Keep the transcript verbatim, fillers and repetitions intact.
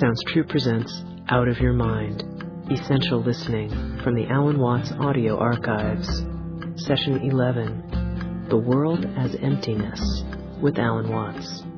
Sounds True presents Out of Your Mind, Essential Listening from the Alan Watts Audio Archives. Session eleven, The World as Emptiness, with Alan Watts.